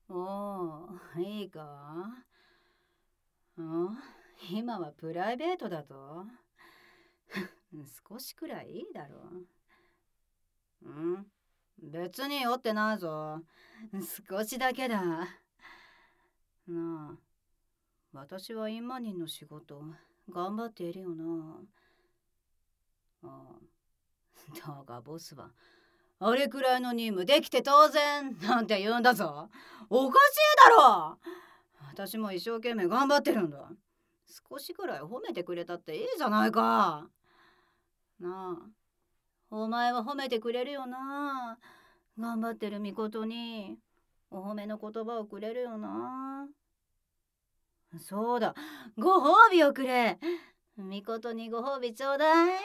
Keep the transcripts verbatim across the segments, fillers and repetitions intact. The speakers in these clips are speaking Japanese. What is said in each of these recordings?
おー、いいか。ん今はプライベートだと少しくらいいいだろう。ん別に酔ってないぞ。少しだけだ。なあ、私はインマニンの仕事頑張っているよな。ああ、だがボスはあれくらいの任務できて当然なんて言うんだぞ。おかしいだろ。私も一生懸命頑張ってるんだ。少しくらい褒めてくれたっていいじゃないか。なあ、お前は褒めてくれるよな。頑張ってるみことにお褒めの言葉をくれるよな。そうだ、ご褒美をくれ。みことにご褒美ちょうだい。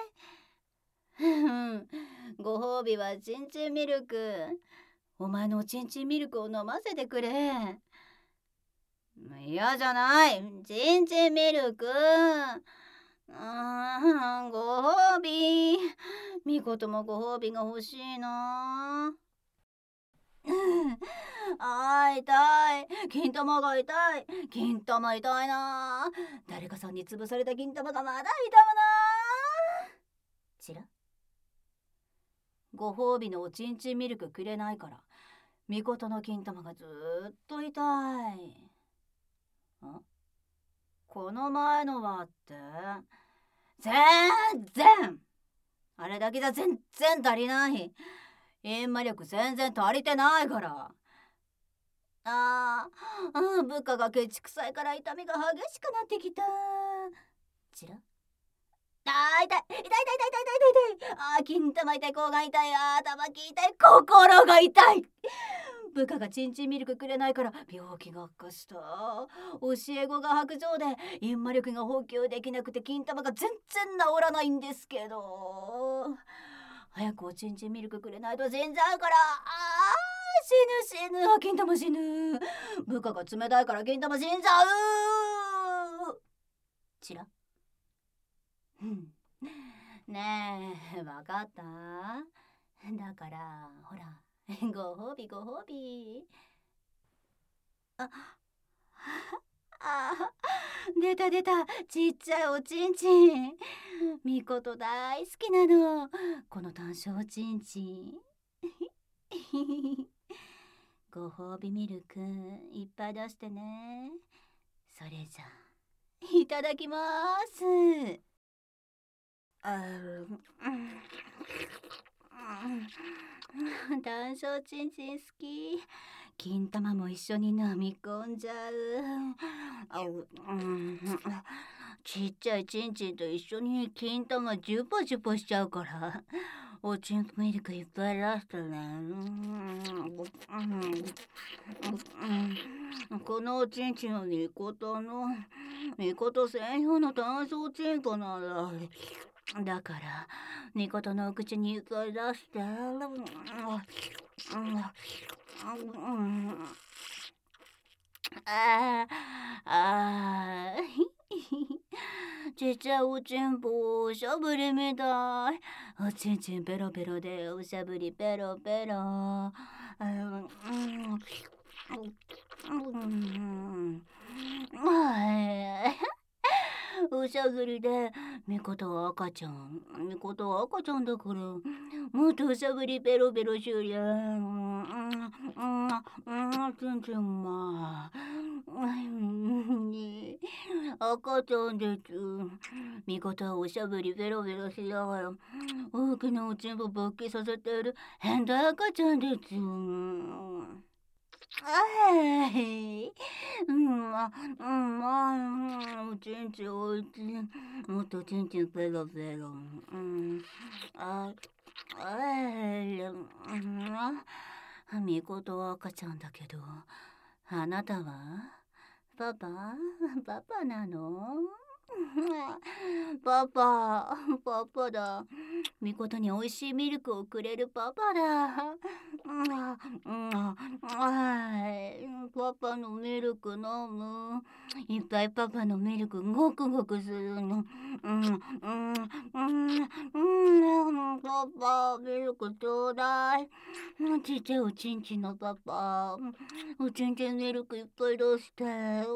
ご褒美はチンチンミルク。お前のチンチンミルクを飲ませてくれ。嫌じゃない。チンチンミルク。うーん、ご褒美。みこともご褒美が欲しいな。あー痛い。金玉が痛い。金玉痛いな。誰かさんに潰された金玉がまだ痛むな。ちらご褒美のおちんちんミルクくれないからみことの金玉がずーっと痛い。んこの前のはって全然あれだけじゃ全然足りない。閻魔力全然足りてないから。あーあー部下がケチくさいから痛みが激しくなってきた。ちらあー痛い痛い痛い痛い痛い痛い痛い。あー金玉痛い、口が痛い、あー頭き痛い、心が痛い。部下がチンチンミルクくれないから病気が悪化した。教え子が白状で閻魔力が補給できなくて金玉が全然治らないんですけど、早くおちんちんミルクくれないと死んじゃうから。あー死ぬ死ぬ、あ金玉死ぬ。部下が冷たいから金玉死んじゃう。ちらねえ、わかった？だからほら、ご褒美ご褒美。ああ出た出た、ちっちゃいおちんちん。みこと大好きなの、この単勝おちんちん。ご褒美ミルクいっぱい出してね。それじゃいただきます。あ単勝ちんちん好き。金玉も一緒に飲み込んじゃう。あう、うん、ちっちゃいちんちんと一緒に金玉ジュポジュポしちゃうからおちんミルクいっぱい出してね。このおちんちんはみことのみこと専用の単勝ちんこなんだ。だからみことのお口にいっぱい出して。ああちっちゃいおちんぽおしゃぶりみたい。おちんちんペロペロでおしゃぶりペロペロ。あうんうんおしゃぶりでみことは赤ちゃん、みことは赤ちゃんだからもっとおしゃぶりペロペロしゅりゃ。うんうんうんちんちんま赤ちゃんです。みことはおしゃぶりペロペロしながら大きなおちんぽ勃起させている変態赤ちゃんです。はい。うん、あ、うん、まあ、おちんちんおいしい。もっとちんちんペロペロ。うん、あ、あい、うん、あ、みことは赤ちゃんだけど、あなたはパパ、パパなの？パパ、パパだ。みことにおいしいミルクをくれるパパだ。うん、うん、はい、パパパのミルク飲む。いっぱいパパのミルクごくごくするの。うん、うん、うん、うん、パパ、ミルクちょうだい。ちっちゃいおちんちんのパパ、おちんちんミルクいっぱい出して。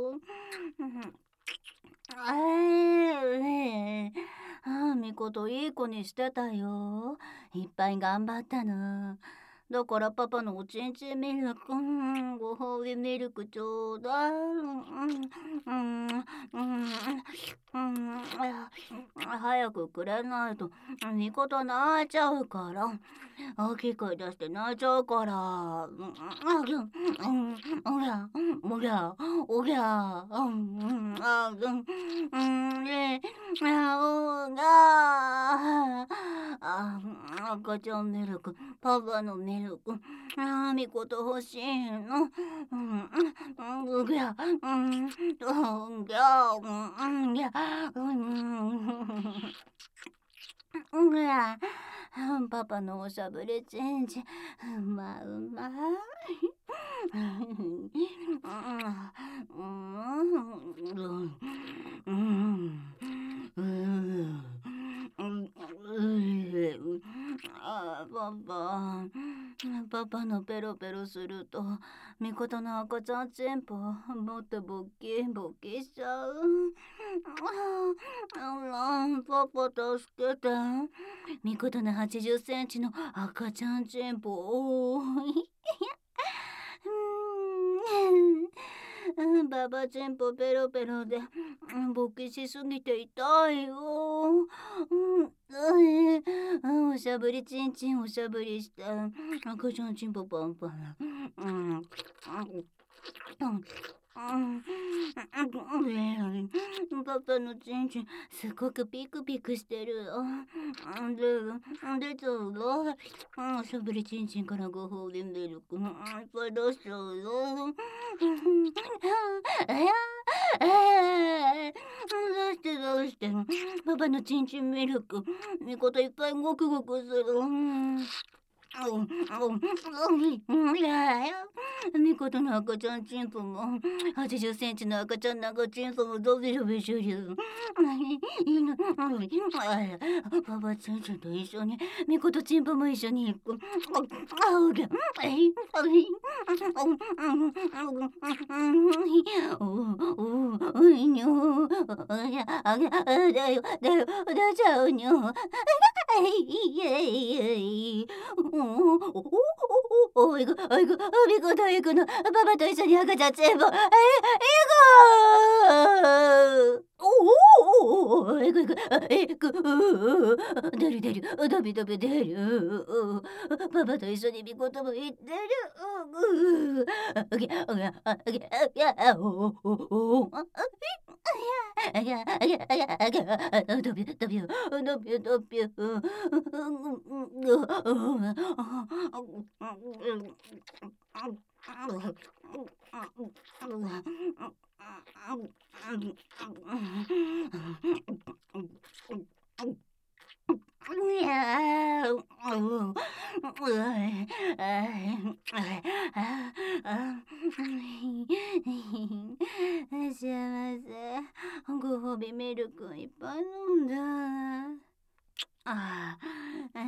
あえああ、みこといい子にしてたよ。いっぱい頑張ったな。だからパパのおちんちんミルク、うん、ご褒美ミルクちょうだい。うん、うん、うん、うん、早くくれないと、みこと泣いちゃうから。大きい声出して泣いちゃうから。うん、うん、おぎゃ、おぎゃ、おぎゃ、うん、うん、あ、うん、うん、ね、あ、おぎゃ、あ、赤ちゃんミルク、パパのミルク、あ、みこと欲しいの。うん、うん、おぎゃ、うん、おぎゃ、うん、ぎゃ、うん、うわ、パパのおしゃぶりチンチン、うまうまい。うん、うん、うん、あ、パパ、パパのペロペロすると、みことの赤ちゃんチンポ、もっとボッキボキしちゃう。あら、パパ助けて。みことのはちじゅっセンチの赤ちゃんチンポ。おーい。うん、ババチンポペロペロで、うん、勃起しすぎて痛いよ。うん、うん、おしゃぶりチンチンおしゃぶりして、赤ちゃんチンポパンパン。うん、うん、うん、パパのチンチンすごくピクピクしてる。で、で、そうだ。おしゃぶりチンチンからご褒美ミルクいっぱい出しちゃうよ。えやえどうしてどうしてパパのチンチンミルクみこといっぱいごくごくする。うん、いやいや、みことの赤ちゃんチンポも、はちじゅっセンチの赤ちゃんの赤チンポもドビドビしてる。いいの、パパチンチンと一緒に、みことチンポも一緒に行く。あうぎゃ、えい、あい、おお、おいにょ、あぎゃ、あぎゃ、だよ、だよ、だちゃうにょ。えいえいえい。おおおいく、おいく、みこといくの、パパと一緒に赤ちゃんチンポ、え、いくおおおいくいく、いく、出る出る、ドビドビ出る。パパと一緒にみことも言ってる。あげ、あげ、あげ、あげ、おおお。あげ、あげ、あげ、あげ、ドビドビ、ドビドビ。いやー、うん、うい、あい、あ、あ、幸せ。ご褒美ミルクいっぱい飲んだ。ああ、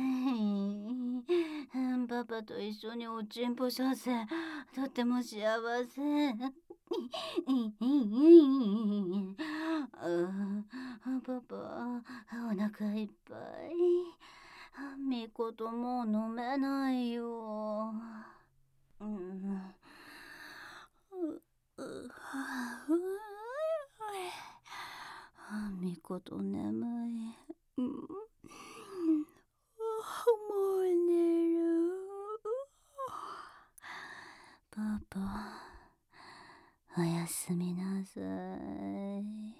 パパと一緒におちんぽさせ、とっても幸せ。パパ、お腹いっぱい。みこともう飲めないよ。うん。みこと眠い。うん、もう寝る。パパ、おやすみなさい。